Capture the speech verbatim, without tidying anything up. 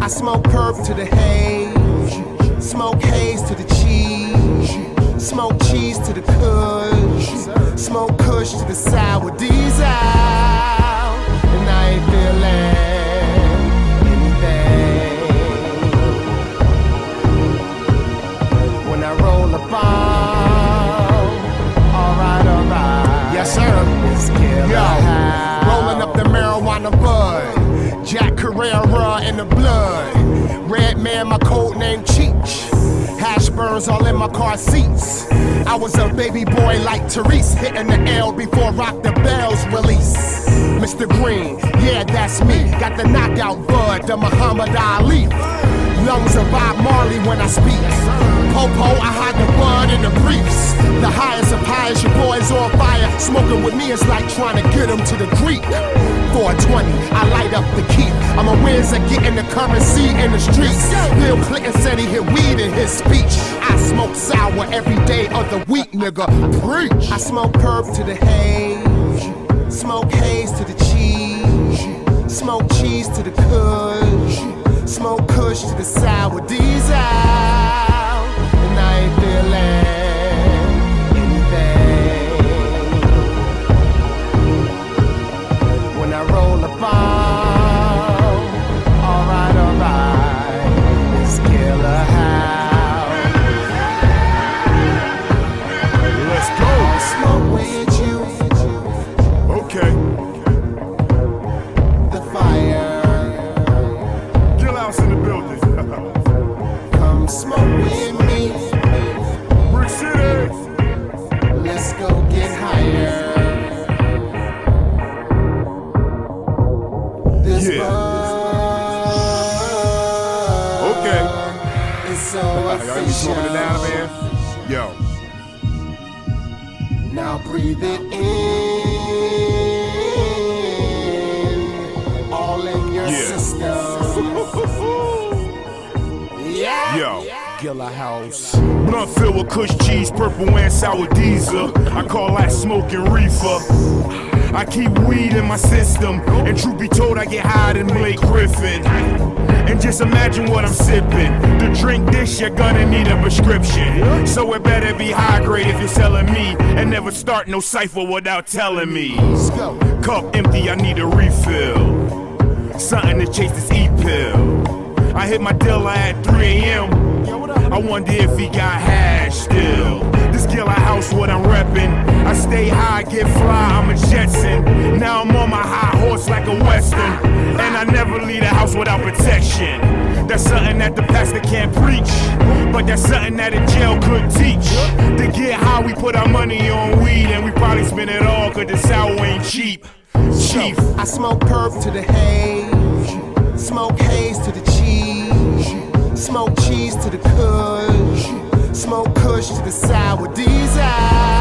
I smoke perp to the haze, smoke haze to the cheese, smoke cheese to the kush, smoke kush to the sour diesel, and I ain't feeling anything. When I roll a bomb, alright, alright. Yes, sir. It's killer. Yo, rolling up the marijuana bud, Jack Carrera in the blood. Red man, my code name Cheech. Hash burns all in my car seats. I was a baby boy like Therese, hitting the L before Rock the Bells release. Mister Green, yeah, that's me. Got the knockout bud, the Muhammad Ali. Lungs of Bob Marley when I speak. Popo, I hide the bud in the briefs. The highest of highest, your boy's on fire. Smoking with me is like trying to get him to the Greek. four twenty, I light up the key. I'm a whiz at getting the currency in the streets. Bill Clinton said he hit weed in his speech. I smoke sour every day of the week, nigga. Preach. I smoke perp to the haze, smoke haze to the cheese, smoke cheese to the kush, smoke kush to the sour diesel, and I ain't feeling when I roll a bomb, alright, alright, it's killer house. Let's go. Smoke with you. Okay. The fire. Kill House in the building. Come smoke with me. Brick City. Let's go get higher. This Yeah. bud Okay. is so Y'all be smoking it down, official. man? Yo. Now breathe it in, all in your Yeah. system. Yeah. Yo. Gilla House. Blunt filled with kush cheese, purple and sour diesel. I call that smoking reefer. I keep weed in my system, and truth be told, I get higher than Blake Griffin. And just imagine what I'm sipping. To drink this, you're gonna need a prescription. So it better be high grade if you're selling me, and never start no cipher without telling me. Let's go. Cup empty, I need a refill. Something to chase this E-pill. I hit my dealer at three A M I wonder if he got hash still. This Gilla House, what I'm reppin'. I stay high, get fly, I'm a Jetson. Now I'm on my high horse like a Western. And I never leave the house without protection. That's something that the pastor can't preach, but that's something that a jail could teach. To get high, we put our money on weed, and we probably spend it all cause the sour ain't cheap. Chief. I smoke perp to the haze, smoke haze to the cheese, smoke cheese to the kush, smoke kush to the sour diesel.